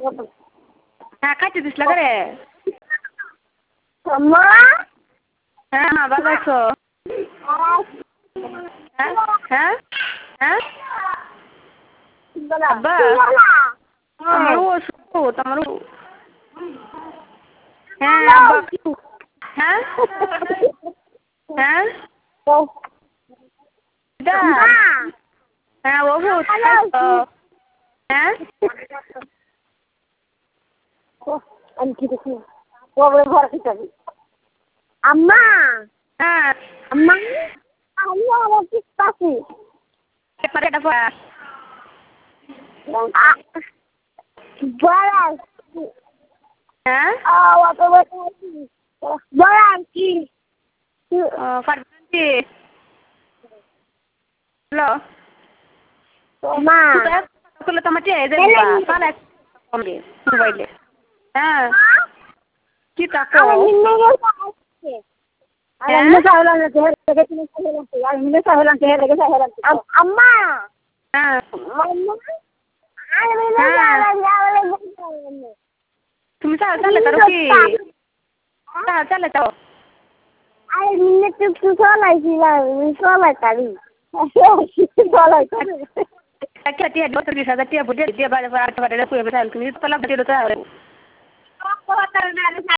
হ্যাঁ খাইতে দিসলা করে হ্যাঁ মা ভালো আছো হ্যাঁ হ্যাঁ হ্যাঁ আব্বা আমার ওষুধ আমার হ্যাঁ আব্বা হ্যাঁ হ্যাঁ হ্যাঁ ওষুধ হ্যাঁ আমি কি দেখি ওরে ঘর খেতে আম্মা হ্যাঁ আম্মা আমি আমার কি পাচ্ছি পারেটা পা বড় হ্যাঁ অত বড় কি কাটছি হ্যালো মা করলে তোমার চেয়ে যাবে মোবাইলে হ্যাঁ কি তাকো আম্মা হ্যাঁ তুমি চালে তার কি চালে তো তুমি